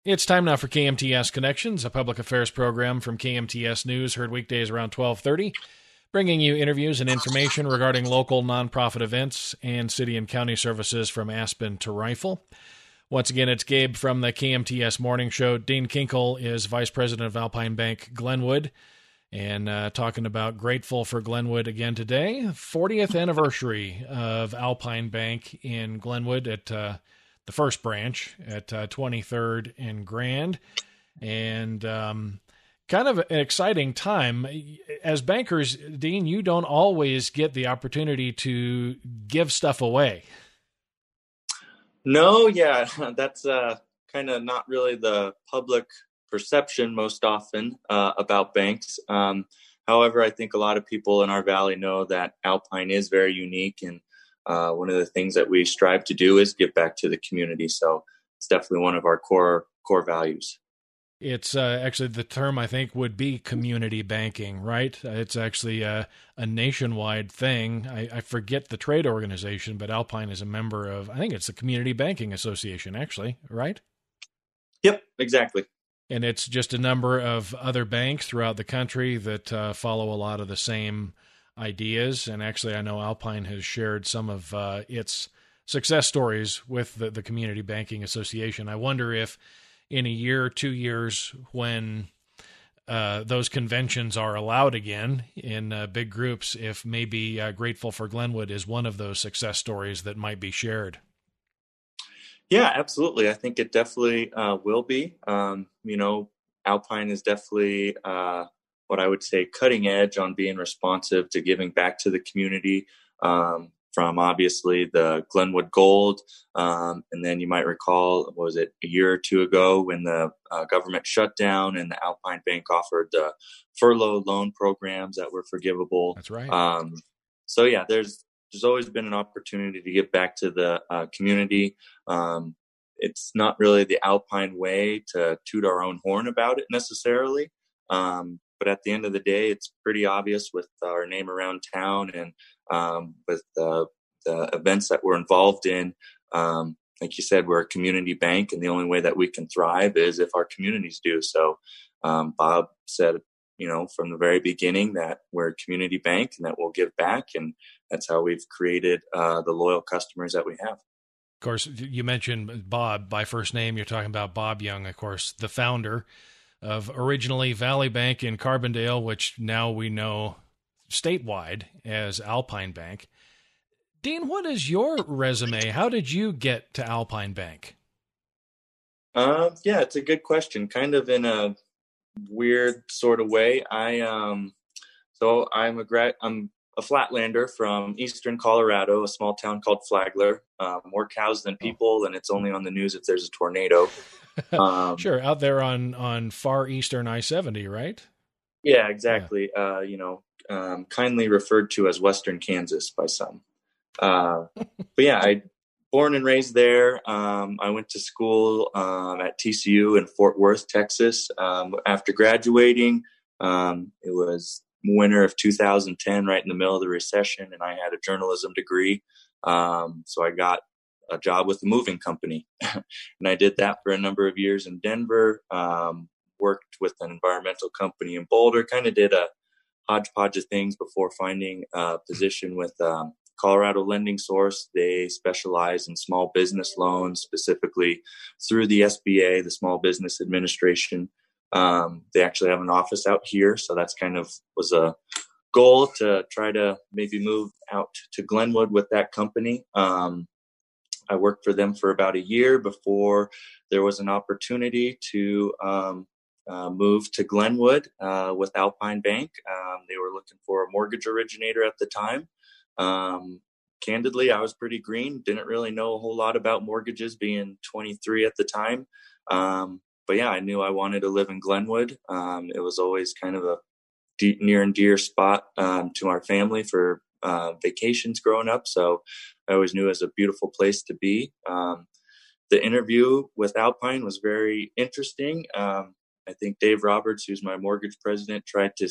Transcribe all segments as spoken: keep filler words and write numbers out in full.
It's time now for K M T S Connections, a public affairs program from K M T S News, heard weekdays around twelve thirty, bringing you interviews and information regarding local nonprofit events and city and county services from Aspen to Rifle. Once again, it's Gabe from the K M T S Morning Show. Dean Kinkle is Vice President of Alpine Bank Glenwood, and uh, talking about grateful for Glenwood again today. fortieth anniversary of Alpine Bank in Glenwood at uh, the first branch at uh, twenty-third and Grand. And um, kind of an exciting time. As bankers, Dean, you don't always get the opportunity to give stuff away. No, yeah, that's uh, kind of not really the public perception most often uh, about banks. Um, however, I think a lot of people in our valley know that Alpine is very unique, and uh, one of the things that we strive to do is give back to the community. So it's definitely one of our core core values. It's uh, actually the term I think would be community banking, right? It's actually a, a nationwide thing. I, I forget the trade organization, but Alpine is a member of, I think it's the Community Banking Association, actually, right? Yep, exactly. And it's just a number of other banks throughout the country that uh, follow a lot of the same ideas. And actually, I know Alpine has shared some of uh, its success stories with the, the Community Banking Association. I wonder if in a year or two years, when uh, those conventions are allowed again in uh, big groups, if maybe uh, Grateful for Glenwood is one of those success stories that might be shared. Yeah, absolutely. I think it definitely uh, will be. Um, you know, Alpine is definitely uh, what I would say cutting edge on being responsive to giving back to the community, um, from obviously the Glenwood Gold. Um, and then you might recall, what was it, a year or two ago when the uh, government shut down and the Alpine Bank offered the furlough loan programs that were forgivable. That's right. Um, so, yeah, there's There's always been an opportunity to give back to the uh, community. Um, it's not really the Alpine way to toot our own horn about it necessarily. Um, but at the end of the day, it's pretty obvious with our name around town and um, with the, the events that we're involved in. Um, like you said, we're a community bank, and the only way that we can thrive is if our communities do. So um, Bob said, you know, from the very beginning that we're a community bank and that we'll give back. And that's how we've created uh, the loyal customers that we have. Of course, you mentioned Bob by first name. You're talking about Bob Young, of course, the founder of originally Valley Bank in Carbondale, which now we know statewide as Alpine Bank. Dean, what is your resume? How did you get to Alpine Bank? Uh, yeah, it's a good question. Kind of in a weird sort of way. I um, so I'm a grad. I'm a flatlander from eastern Colorado, a small town called Flagler. Uh, more cows than people, and it's only on the news if there's a tornado. Um, sure, out there on on far eastern I seventy, right? Yeah, exactly. Yeah. Uh, you know, um, kindly referred to as Western Kansas by some. Uh, but yeah, I born and raised there. Um, I went to school um, at T C U in Fort Worth, Texas. Um, after graduating, um, it was winter of two thousand ten, right in the middle of the recession, and I had a journalism degree. Um, so I got a job with a moving company, and I did that for a number of years in Denver. Um, worked with an environmental company in Boulder. Kind of did a hodgepodge of things before finding a position with um, Colorado Lending Source. They specialize in small business loans, specifically through the S B A, the Small Business Administration. Um, they actually have an office out here, so that's kind of was a goal to try to maybe move out to Glenwood with that company. Um, I worked for them for about a year before there was an opportunity to um, uh, move to Glenwood uh, with Alpine Bank. Um, they were looking for a mortgage originator at the time. Um, candidly, I was pretty green, didn't really know a whole lot about mortgages, being twenty-three at the time. Um, but yeah, I knew I wanted to live in Glenwood. Um, it was always kind of a deep, near and dear spot um, to our family for uh, vacations growing up. So I always knew it was a beautiful place to be. Um, the interview with Alpine was very interesting. Um, I think Dave Roberts, who's my mortgage president, tried to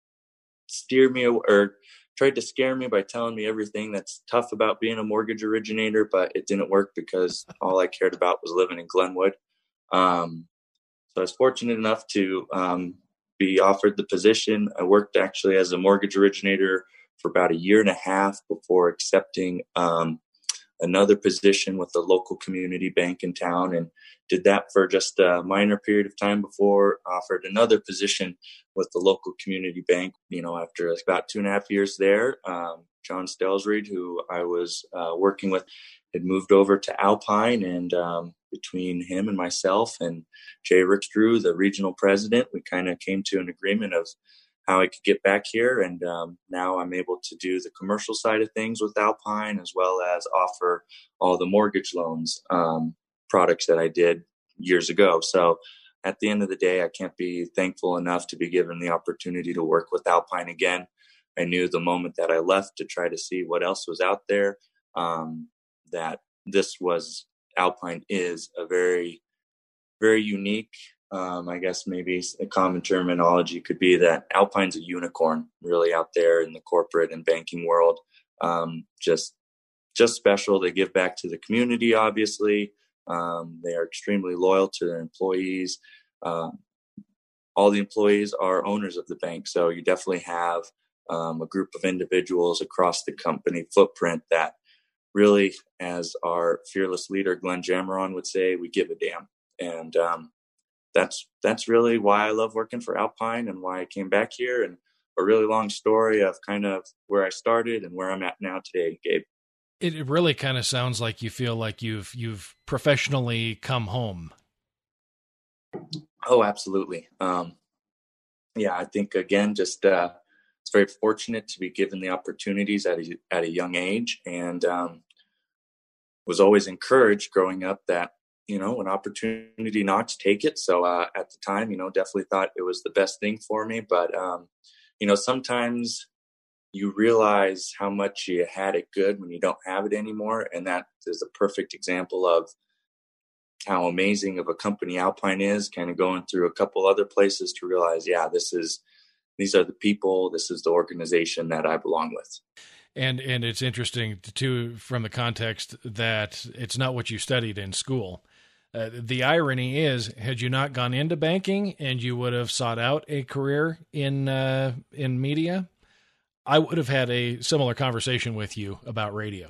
steer me or tried to scare me by telling me everything that's tough about being a mortgage originator, but it didn't work because all I cared about was living in Glenwood. Um, so I was fortunate enough to um, be offered the position. I worked actually as a mortgage originator for about a year and a half before accepting um, another position with the local community bank in town, and did that for just a minor period of time before offered another position with the local community bank. You know, after about two and a half years there, um, John Stelsreed, who I was uh, working with, had moved over to Alpine, and um, between him and myself and Jay Rickstrew, the regional president, we kind of came to an agreement of how I could get back here. And um, now I'm able to do the commercial side of things with Alpine, as well as offer all the mortgage loans um, products that I did years ago. So at the end of the day, I can't be thankful enough to be given the opportunity to work with Alpine again. I knew the moment that I left to try to see what else was out there, um, that this was, Alpine is a very, very unique, um, I guess maybe a common terminology could be that Alpine's a unicorn really out there in the corporate and banking world. Um, just, just special. They give back to the community, obviously. Um, they are extremely loyal to their employees. Um, all the employees are owners of the bank. So you definitely have um, a group of individuals across the company footprint that really, as our fearless leader, Glenn Jameron, would say, we give a damn. And um, that's that's really why I love working for Alpine and why I came back here, and a really long story of kind of where I started and where I'm at now today, Gabe. It really kind of sounds like you feel like you've you've professionally come home. Oh, absolutely. Um, yeah, I think, again, just uh, it's very fortunate to be given the opportunities at a, at a young age, and um, was always encouraged growing up that, you know, an opportunity knocks, take it. So uh, at the time, you know, definitely thought it was the best thing for me. But, um, you know, sometimes you realize how much you had it good when you don't have it anymore. And that is a perfect example of how amazing of a company Alpine is, kind of going through a couple other places to realize, yeah, this is, these are the people, this is the organization that I belong with. And and it's interesting, too, from the context that it's not what you studied in school. Uh, the irony is, had you not gone into banking and you would have sought out a career in uh, in media, I would have had a similar conversation with you about radio.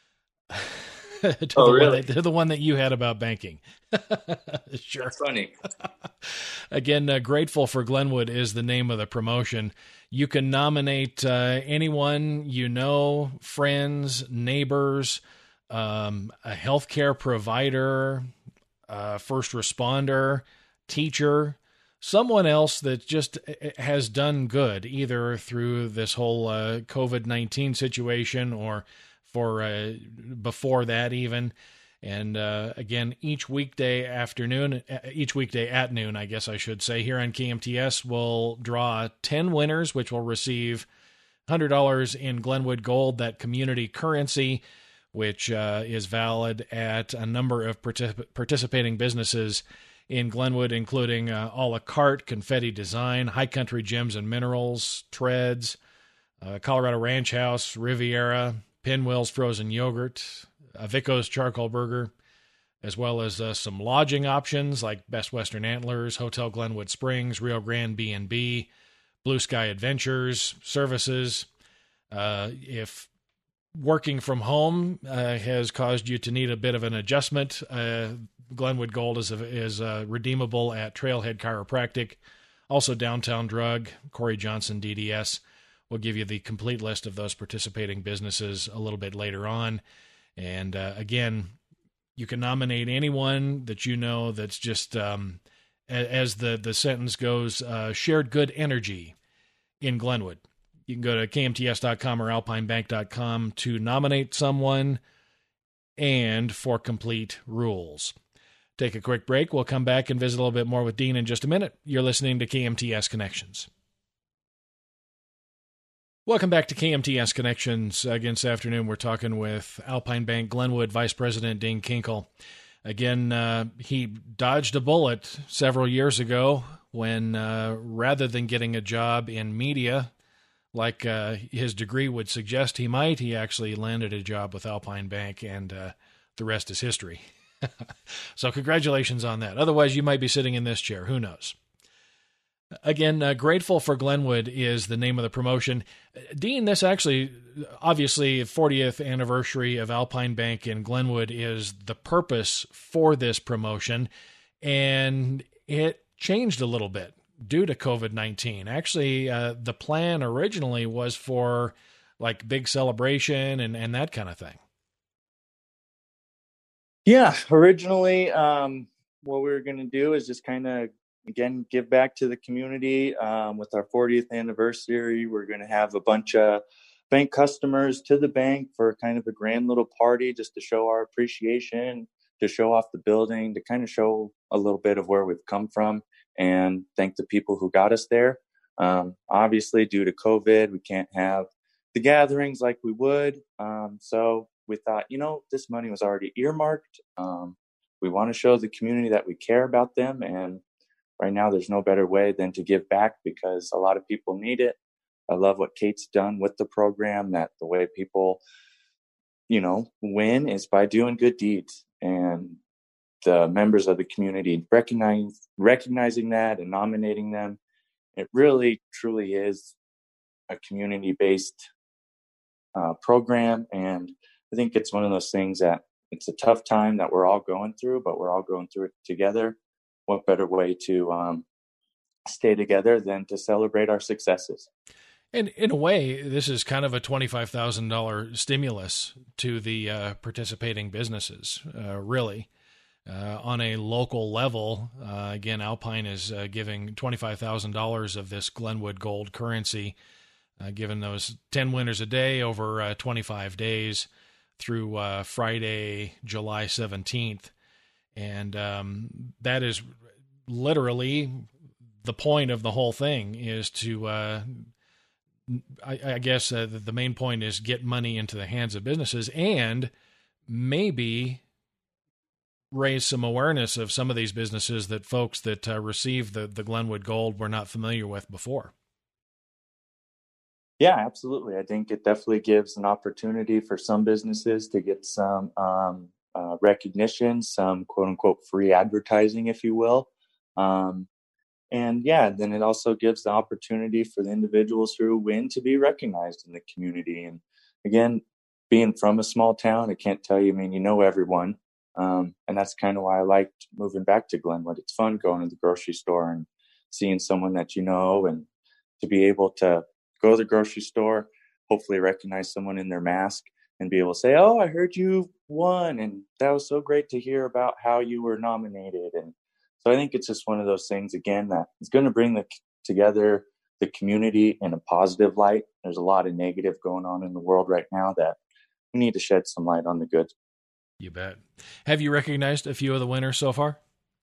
to oh, the really? One that, to the one that you had about banking. Sure. That's funny. Again, uh, Grateful for Glenwood is the name of the promotion. You can nominate uh, anyone you know, friends, neighbors, um, a healthcare provider, a first responder, teacher, someone else that just has done good, either through this whole uh, COVID nineteen situation or for uh, before that even. And uh, again, each weekday afternoon, each weekday at noon, I guess I should say, here on K M T S, we'll draw ten winners, which will receive one hundred dollars in Glenwood Gold, that community currency, which uh, is valid at a number of particip- participating businesses in Glenwood, including uh, a la carte, Confetti Design, High Country Gems and Minerals, Treads, uh, Colorado Ranch House, Riviera, Pinwheels Frozen Yogurt, uh, Vico's Charcoal Burger, as well as uh, some lodging options like Best Western Antlers, Hotel Glenwood Springs, Rio Grande B and B, Blue Sky Adventures, services. Uh, if working from home uh, has caused you to need a bit of an adjustment, uh, Glenwood Gold is, is uh, redeemable at Trailhead Chiropractic, also Downtown Drug, Corey Johnson D D S. We'll give you the complete list of those participating businesses a little bit later on. And uh, again, you can nominate anyone that you know that's just, um, as the, the sentence goes, uh, shared good energy in Glenwood. You can go to K M T S dot com or alpine bank dot com to nominate someone and for complete rules. Take a quick break. We'll come back and visit a little bit more with Dean in just a minute. You're listening to K M T S Connections. Welcome back to K M T S Connections. Again, this afternoon, we're talking with Alpine Bank Glenwood Vice President Dean Kinkle. Again, uh, he dodged a bullet several years ago when, uh, rather than getting a job in media, like uh, his degree would suggest he might, he actually landed a job with Alpine Bank, and uh, the rest is history. So congratulations on that. Otherwise, you might be sitting in this chair. Who knows? Again, uh, Grateful for Glenwood is the name of the promotion. Dean, this actually, obviously, fortieth anniversary of Alpine Bank in Glenwood is the purpose for this promotion, and it changed a little bit due to COVID nineteen. Actually, uh, the plan originally was for like big celebration and, and that kind of thing. Yeah, originally, um, what we were going to do is just kind of, again, give back to the community. Um, with our fortieth anniversary, we're going to have a bunch of bank customers to the bank for kind of a grand little party just to show our appreciation, to show off the building, to kind of show a little bit of where we've come from and thank the people who got us there. Um, obviously, due to COVID, we can't have the gatherings like we would. Um, so we thought, you know, this money was already earmarked. Um, we want to show the community that we care about them. And right now, there's no better way than to give back because a lot of people need it. I love what Kate's done with the program, that the way people, you know, win is by doing good deeds. And the members of the community recognize, recognizing that and nominating them. It really, truly is a community-based uh, program. And I think it's one of those things that it's a tough time that we're all going through, but we're all going through it together. What better way to um, stay together than to celebrate our successes? And in a way, this is kind of a twenty-five thousand dollars stimulus to the uh, participating businesses, uh, really. Uh, on a local level, uh, again, Alpine is uh, giving twenty-five thousand dollars of this Glenwood Gold currency, uh, given those ten winners a day over uh, twenty-five days through uh, Friday, July seventeenth. And um, that is literally the point of the whole thing is to, uh, I, I guess uh, the main point is get money into the hands of businesses and maybe raise some awareness of some of these businesses that folks that uh, receive the, the Glenwood Gold were not familiar with before. Yeah, absolutely. I think it definitely gives an opportunity for some businesses to get some um, uh, recognition, some quote unquote free advertising, if you will. Um, and yeah, then it also gives the opportunity for the individuals who win to be recognized in the community. And again, being from a small town, I can't tell you, I mean, you know everyone. Um, and that's kind of why I liked moving back to Glenwood. It's fun going to the grocery store and seeing someone that you know, and to be able to go to the grocery store, hopefully recognize someone in their mask and be able to say, oh, I heard you won. And that was so great to hear about how you were nominated. And so I think it's just one of those things, again, that is going to bring the, together the community in a positive light. There's a lot of negative going on in the world right now that we need to shed some light on the good. You bet. Have you recognized a few of the winners so far?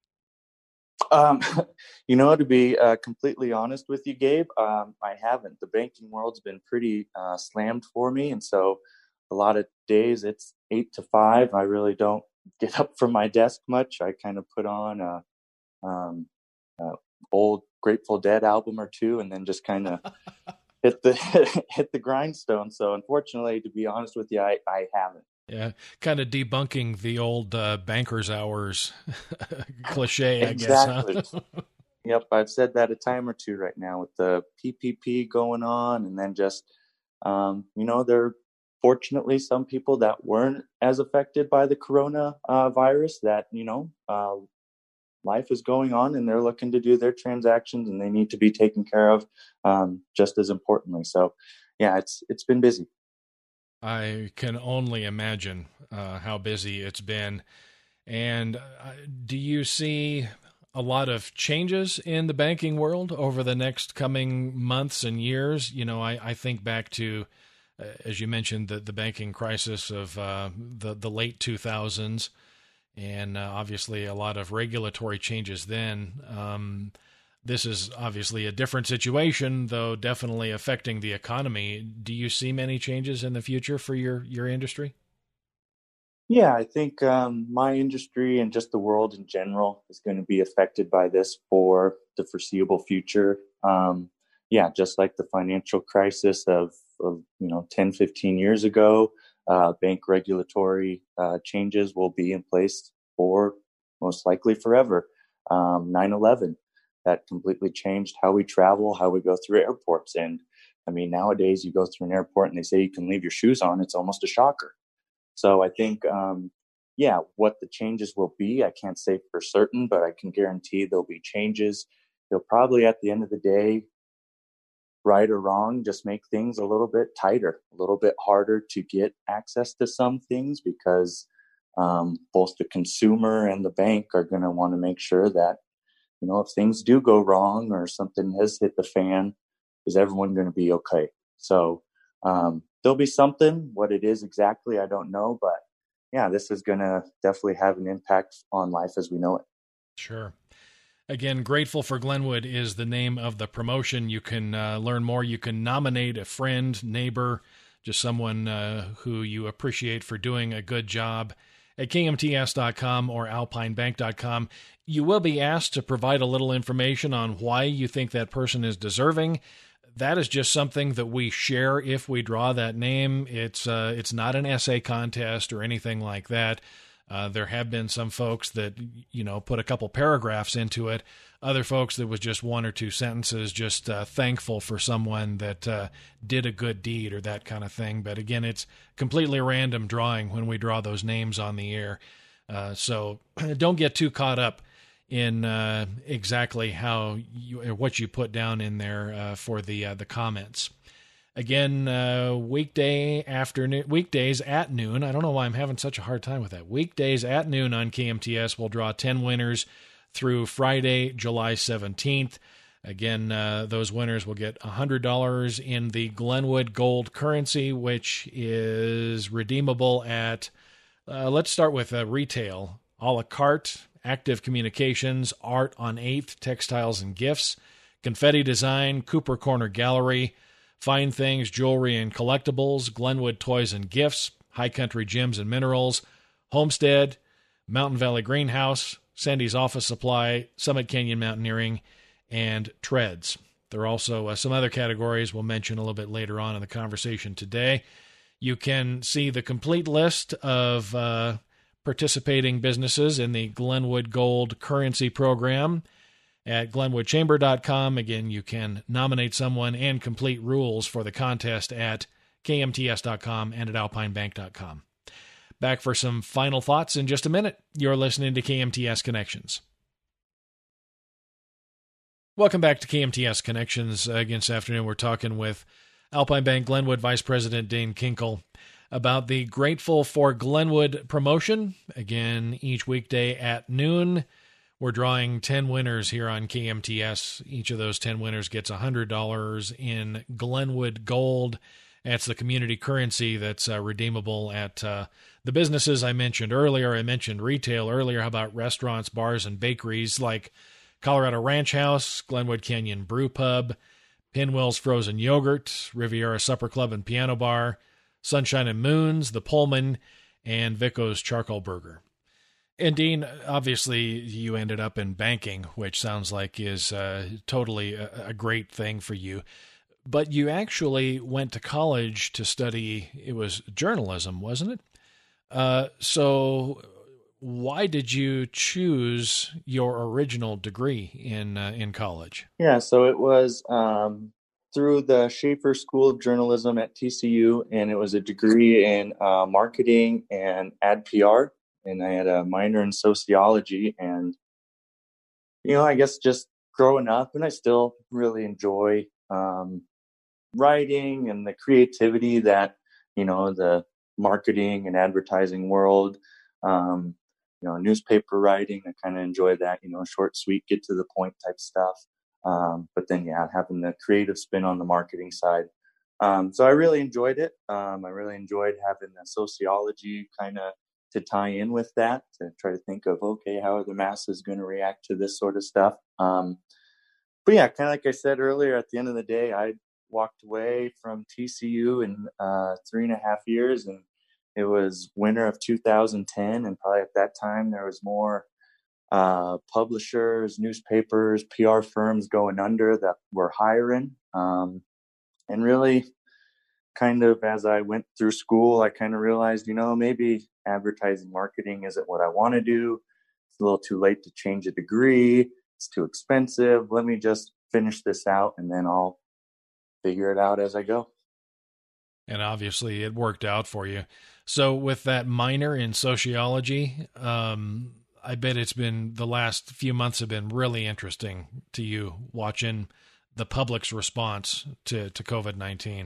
Um, you know, to be uh, completely honest with you, Gabe, um, I haven't. The banking world's been pretty uh, slammed for me. And so a lot of days it's eight to five. I really don't get up from my desk much. I kind of put on a, um, a old Grateful Dead album or two and then just kind of hit the hit the grindstone. So unfortunately, to be honest with you, I, I haven't. Yeah, kind of debunking the old uh, banker's hours cliche, I exactly. guess. Huh? Yep, I've said that a time or two right now with the P P P going on, and then just, um, you know, there are fortunately some people that weren't as affected by the corona uh, virus that, you know, uh, life is going on and they're looking to do their transactions and they need to be taken care of um, just as importantly. So, yeah, it's it's been busy. I can only imagine uh, how busy it's been. And uh, do you see a lot of changes in the banking world over the next coming months and years? You know, I, I think back to, uh, as you mentioned, the, the banking crisis of uh, the, the late two thousands, and uh, obviously a lot of regulatory changes then. Um, This is obviously a different situation, though definitely affecting the economy. Do you see many changes in the future for your, your industry? Yeah, I think um, my industry and just the world in general is going to be affected by this for the foreseeable future. Um, yeah, just like the financial crisis of, of you know ten, fifteen years ago, uh, bank regulatory uh, changes will be in place for most likely forever. Um, nine eleven, that completely changed how we travel, how we go through airports. And I mean, nowadays you go through an airport and they say you can leave your shoes on. It's almost a shocker. So I think, um, yeah, what the changes will be, I can't say for certain, but I can guarantee there'll be changes. They'll probably, at the end of the day, right or wrong, just make things a little bit tighter, a little bit harder to get access to some things, because um, both the consumer and the bank are going to want to make sure that, you know, if things do go wrong or something has hit the fan, is everyone going to be okay? So um, there'll be something. What it is exactly, I don't know. But yeah, this is going to definitely have an impact on life as we know it. Sure. Again, Grateful for Glenwood is the name of the promotion. You can uh, learn more. You can nominate a friend, neighbor, just someone uh, who you appreciate for doing a good job at K M T S dot com or alpine bank dot com. You will be asked to provide a little information on why you think that person is deserving. That is just something that we share if we draw that name. It's uh, it's not an essay contest or anything like that. Uh, there have been some folks that, you know, put a couple paragraphs into it. Other folks that was just one or two sentences, just uh, thankful for someone that uh, did a good deed or that kind of thing. But again, it's completely random drawing when we draw those names on the air. Uh, so don't get too caught up in uh, exactly how you, or what you put down in there uh, for the uh, the comments. Again, uh, weekday afternoon, weekdays at noon. I don't know why I'm having such a hard time with that. Weekdays at noon on K M T S, we'll draw ten winners through Friday, July seventeenth. Again, uh, those winners will get one hundred dollars in the Glenwood Gold currency, which is redeemable at, uh, let's start with uh, retail, a la carte, Active Communications, Art on eighth, Textiles and Gifts, Confetti Design, Cooper Corner Gallery, Fine Things, Jewelry and Collectibles, Glenwood Toys and Gifts, High Country Gems and Minerals, Homestead, Mountain Valley Greenhouse, Sandy's Office Supply, Summit Canyon Mountaineering, and Treads. There are also uh, some other categories we'll mention a little bit later on in the conversation today. You can see the complete list of uh, participating businesses in the Glenwood Gold Currency Program at glenwood chamber dot com. Again, you can nominate someone and complete rules for the contest at K M T S dot com and at alpine bank dot com. Back for some final thoughts in just a minute. You're listening to K M T S Connections. Welcome back to K M T S Connections. Again, this afternoon we're talking with Alpine Bank Glenwood Vice President Dane Kinkle about the Grateful for Glenwood promotion. Again, each weekday at noon, we're drawing ten winners here on K M T S. Each of those ten winners gets one hundred dollars in Glenwood Gold. That's the community currency that's uh, redeemable at uh, the businesses I mentioned earlier. I mentioned retail earlier. How about restaurants, bars, and bakeries like Colorado Ranch House, Glenwood Canyon Brew Pub, Pinwell's Frozen Yogurt, Riviera Supper Club and Piano Bar, Sunshine and Moons, The Pullman, and Vico's Charcoal Burger. And Dean, obviously you ended up in banking, which sounds like is uh, totally a, a great thing for you. But you actually went to college to study, it was journalism, wasn't it? Uh, so why did you choose your original degree in uh, in college? Yeah, so it was um, through the Schaefer School of Journalism at T C U, and it was a degree in uh, marketing and ad P R. And I had a minor in sociology. And, you know, I guess just growing up, and I still really enjoy um, writing and the creativity that, you know, the marketing and advertising world, um, you know, newspaper writing, I kind of enjoy that, you know, short, sweet, get to the point type stuff. Um, but then, yeah, having the creative spin on the marketing side. Um, so I really enjoyed it. Um, I really enjoyed having the sociology kind of to tie in with that, to try to think of, okay, how are the masses going to react to this sort of stuff? Um, but yeah, kind of like I said earlier, at the end of the day, I walked away from T C U in uh, three and a half years, and it was winter of two thousand ten. And probably at that time, there was more uh, publishers, newspapers, P R firms going under that were hiring. Um, and really, kind of as I went through school, I kind of realized, you know, maybe advertising marketing isn't what I want to do. It's a little too late to change a degree. It's too expensive. Let me just finish this out and then I'll figure it out as I go. And obviously it worked out for you. So with that minor in sociology, um, I bet it's been the last few months have been really interesting to you watching the public's response to, to COVID nineteen.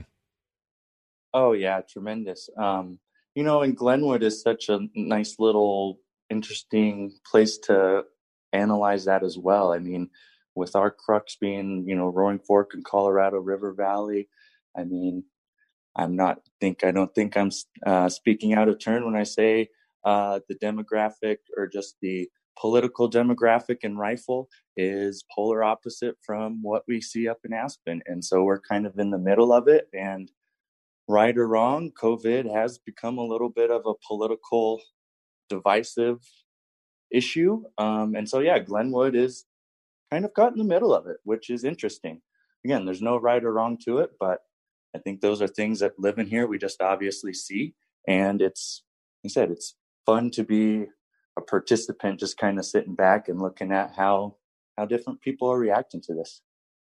Oh yeah, tremendous. Um, you know, and Glenwood is such a nice little interesting place to analyze that as well. I mean, with our crux being, you know, Roaring Fork and Colorado River Valley, I mean, I'm not think I don't think I'm uh, speaking out of turn when I say uh, the demographic or just the political demographic in Rifle is polar opposite from what we see up in Aspen, and so we're kind of in the middle of it. And right or wrong, COVID has become a little bit of a political divisive issue, um, and so yeah, Glenwood is kind of caught in the middle of it, which is interesting. Again, there's no right or wrong to it, but I think those are things that living here we just obviously see, and it's, like I said, it's fun to be a participant, just kind of sitting back and looking at how how different people are reacting to this.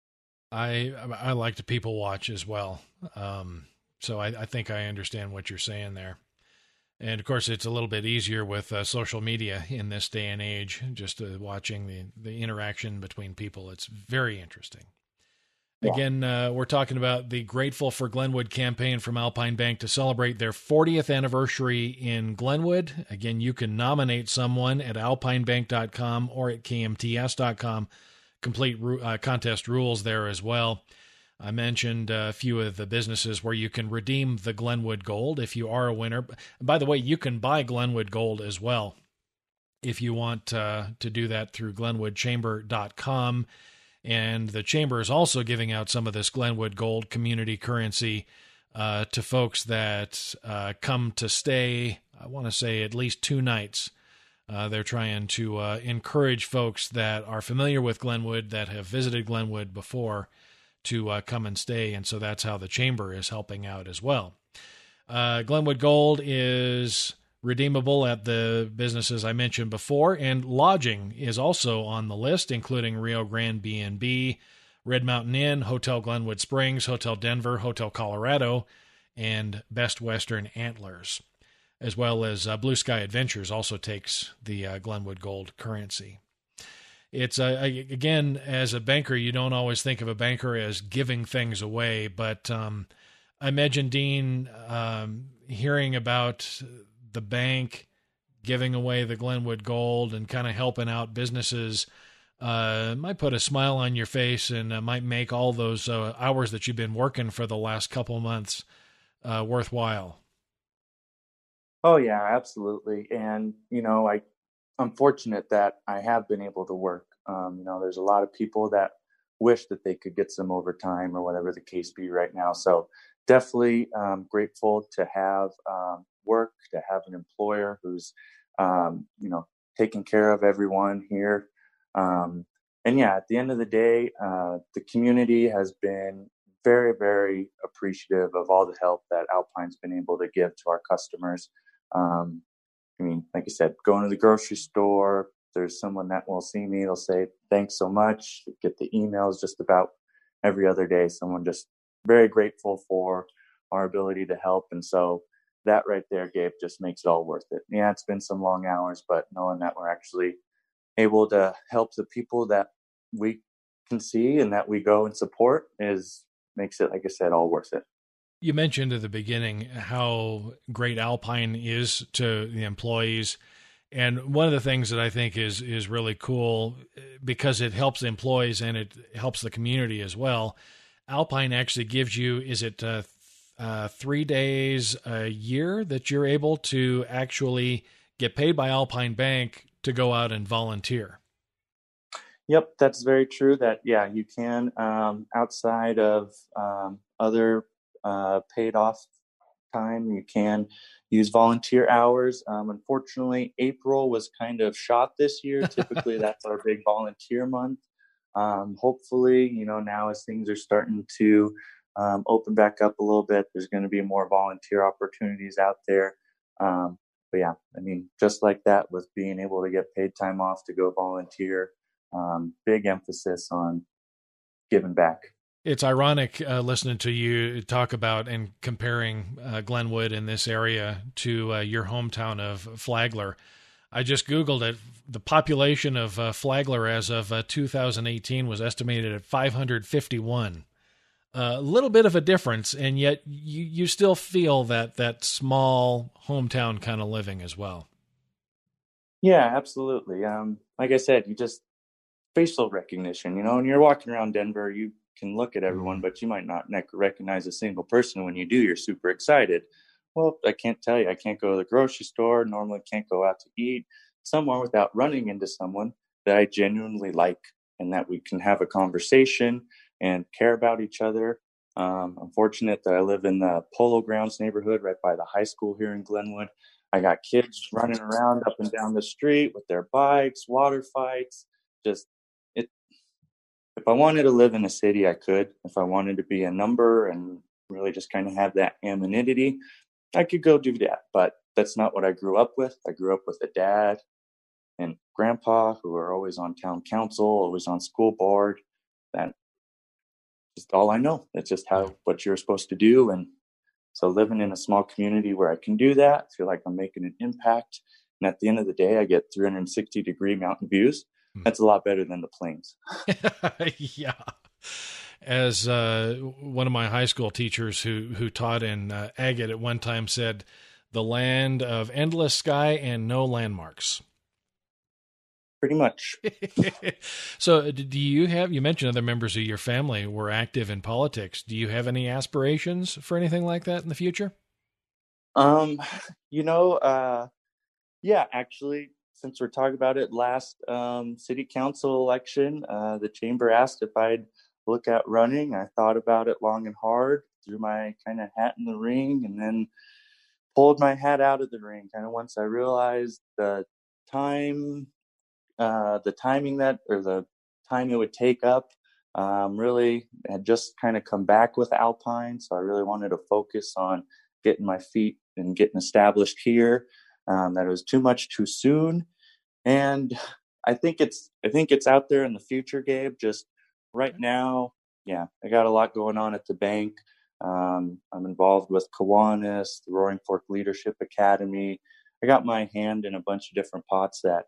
I I like to people watch as well, um, so I, I think I understand what you're saying there. And of course, it's a little bit easier with uh, social media in this day and age. Just uh, watching the the interaction between people, it's very interesting. Yeah. Again, uh, we're talking about the Grateful for Glenwood campaign from Alpine Bank to celebrate their fortieth anniversary in Glenwood. Again, you can nominate someone at alpine bank dot com or at k m t s dot com. Complete uh, contest rules there as well. I mentioned a few of the businesses where you can redeem the Glenwood Gold if you are a winner. By the way, you can buy Glenwood Gold as well if you want uh, to do that through glenwood chamber dot com. And the Chamber is also giving out some of this Glenwood Gold community currency uh, to folks that uh, come to stay, I want to say at least two nights. Uh, they're trying to uh, encourage folks that are familiar with Glenwood, that have visited Glenwood before, to uh, come and stay. And so that's how the Chamber is helping out as well. Uh, Glenwood Gold is redeemable at the businesses I mentioned before, and lodging is also on the list, including Rio Grande B and B, Red Mountain Inn, Hotel Glenwood Springs, Hotel Denver, Hotel Colorado, and Best Western Antlers, as well as uh, Blue Sky Adventures also takes the uh, Glenwood Gold currency. It's, uh, again, as a banker, you don't always think of a banker as giving things away, but um, I imagine, Dean, um, hearing about the bank giving away the Glenwood Gold and kind of helping out businesses uh, might put a smile on your face and uh, might make all those uh, hours that you've been working for the last couple months uh, worthwhile. Oh yeah, absolutely. And you know, I I'm fortunate that I have been able to work. Um, you know, there's a lot of people that wish that they could get some overtime or whatever the case be right now. So definitely um, grateful to have um, work, to have an employer who's, um, you know, taking care of everyone here. Um, and yeah, at the end of the day, uh, the community has been very, very appreciative of all the help that Alpine's been able to give to our customers. Um, I mean, like I said, going to the grocery store, there's someone that will see me, they'll say, thanks so much. Get the emails just about every other day. Someone just very grateful for our ability to help. And so that right there, Gabe, just makes it all worth it. Yeah, it's been some long hours, but knowing that we're actually able to help the people that we can see and that we go and support is makes it, like I said, all worth it. You mentioned at the beginning how great Alpine is to the employees. And one of the things that I think is is really cool, because it helps the employees and it helps the community as well, Alpine actually gives you, is it uh, uh, three days a year that you're able to actually get paid by Alpine Bank to go out and volunteer? Yep, that's very true. That, yeah, you can, um, outside of um, other uh, paid off time, you can use volunteer hours. Um, unfortunately, April was kind of shot this year. Typically, that's our big volunteer month. Um, hopefully, you know, now as things are starting to um, open back up a little bit, there's going to be more volunteer opportunities out there. Um, but yeah, I mean, just like that, with being able to get paid time off to go volunteer, um, big emphasis on giving back. It's ironic uh, listening to you talk about and comparing uh, Glenwood in this area to uh, your hometown of Flagler. I just Googled it. The population of uh, Flagler as of uh, two thousand eighteen was estimated at five hundred fifty-one. A uh, little bit of a difference, and yet you, you still feel that, that small hometown kind of living as well. Yeah, absolutely. Um, like I said, you just facial recognition, you know, when you're walking around Denver, you can look at everyone, but you might not recognize a single person. When you do, you're super excited. Well, I can't tell you, I can't go to the grocery store, normally can't go out to eat somewhere without running into someone that I genuinely like and that we can have a conversation and care about each other. Um, I'm fortunate that I live in the Polo Grounds neighborhood right by the high school here in Glenwood. I got kids running around up and down the street with their bikes, water fights. Just it. If I wanted to live in a city, I could. If I wanted to be a number and really just kind of have that anonymity, I could go do that. But that's not what I grew up with. I grew up with a dad and grandpa who are always on town council, always on school board. That just all I know. That's just how what you're supposed to do. And so living in a small community where I can do that, I feel like I'm making an impact. And at the end of the day, I get three hundred sixty degree mountain views. That's a lot better than the plains. Yeah. As uh, one of my high school teachers who, who taught in uh, Agate at one time said, the land of endless sky and no landmarks. Pretty much. So do you have, you mentioned other members of your family were active in politics. Do you have any aspirations for anything like that in the future? Um, you know, uh, yeah, actually, since we're talking about it, last um, city council election, uh, the chamber asked if I'd look at running. I thought about it long and hard, threw my kind of hat in the ring, and then pulled my hat out of the ring. Kind of once I realized the time, uh, the timing that, or the time it would take up, um, really had just kind of come back with Alpine. So I really wanted to focus on getting my feet and getting established here. Um, that it was too much too soon. And I think it's, I think it's out there in the future, Gabe. Just right now, yeah, I got a lot going on at the bank. Um, I'm involved with Kiwanis, the Roaring Fork Leadership Academy. I got my hand in a bunch of different pots that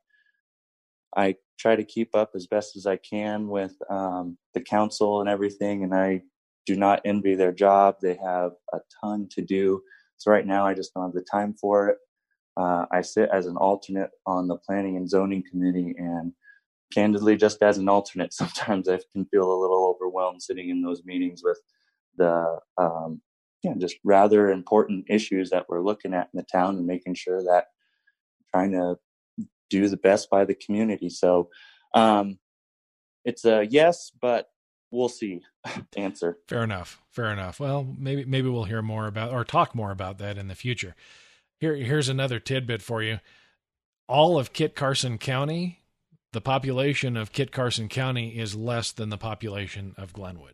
I try to keep up as best as I can with um, the council and everything. And I do not envy their job. They have a ton to do. So right now I just don't have the time for it. Uh, I sit as an alternate on the planning and zoning committee, and candidly, just as an alternate, sometimes I can feel a little overwhelmed sitting in those meetings with the, um, yeah, just rather important issues that we're looking at in the town and making sure that I'm trying to do the best by the community. So um, it's a yes, but we'll see answer. Fair enough. Fair enough. Well, maybe, maybe we'll hear more about or talk more about that in the future. Here, here's another tidbit for you. All of Kit Carson County, the population of Kit Carson County is less than the population of Glenwood.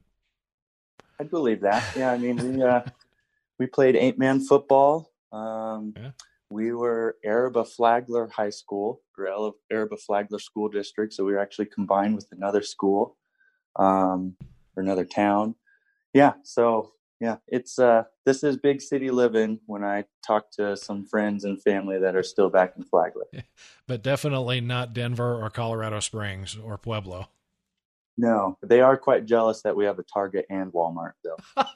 I believe that. Yeah, I mean, we uh, we played eight-man football. Um, yeah. We were Araba Flagler High School, or Araba Flagler School District, so we were actually combined with another school um, or another town. Yeah, so yeah, it's uh, this is big city living when I talk to some friends and family that are still back in Flagler. But definitely not Denver or Colorado Springs or Pueblo. No, they are quite jealous that we have a Target and Walmart, though.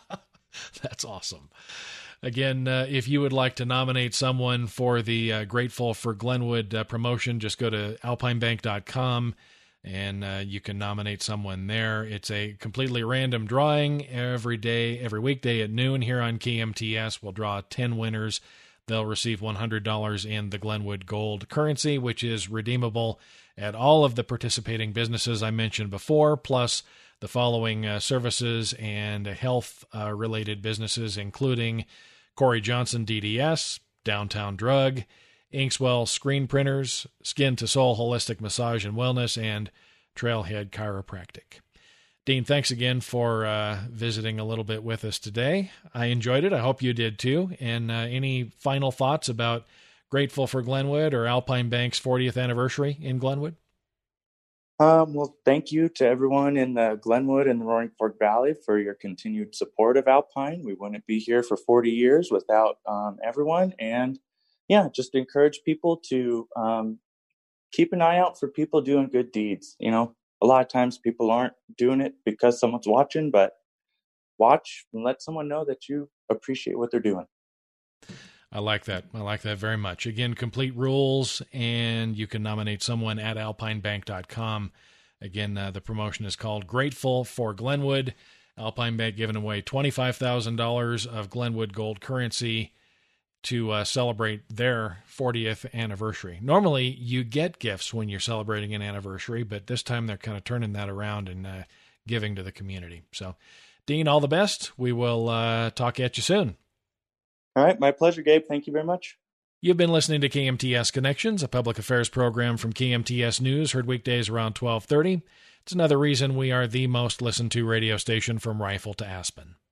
That's awesome. Again, uh, if you would like to nominate someone for the uh, Grateful for Glenwood uh, promotion, just go to alpine bank dot com and uh, you can nominate someone there. It's a completely random drawing every day, every weekday at noon here on K M T S. We'll draw ten winners. They'll receive one hundred dollars in the Glenwood Gold currency, which is redeemable at all of the participating businesses I mentioned before, plus the following uh, services and health-related uh, businesses, including Corey Johnson D D S, Downtown Drug, Inkswell Screen Printers, Skin to Soul Holistic Massage and Wellness, and Trailhead Chiropractic. Dean, thanks again for uh, visiting a little bit with us today. I enjoyed it. I hope you did too. And uh, any final thoughts about Grateful for Glenwood or Alpine Bank's fortieth anniversary in Glenwood? Um, well, thank you to everyone in the Glenwood and the Roaring Fork Valley for your continued support of Alpine. We wouldn't be here for forty years without um, everyone. And yeah, just encourage people to um, keep an eye out for people doing good deeds. You know, a lot of times people aren't doing it because someone's watching, but watch and let someone know that you appreciate what they're doing. I like that. I like that very much. Again, complete rules, and you can nominate someone at alpine bank dot com. Again, uh, the promotion is called Grateful for Glenwood. Alpine Bank giving away twenty-five thousand dollars of Glenwood gold currency to uh, celebrate their fortieth anniversary. Normally, you get gifts when you're celebrating an anniversary, but this time they're kind of turning that around and uh, giving to the community. So, Dean, all the best. We will uh, talk at you soon. All right. My pleasure, Gabe. Thank you very much. You've been listening to K M T S Connections, a public affairs program from K M T S News, heard weekdays around twelve thirty. It's another reason we are the most listened to radio station from Rifle to Aspen.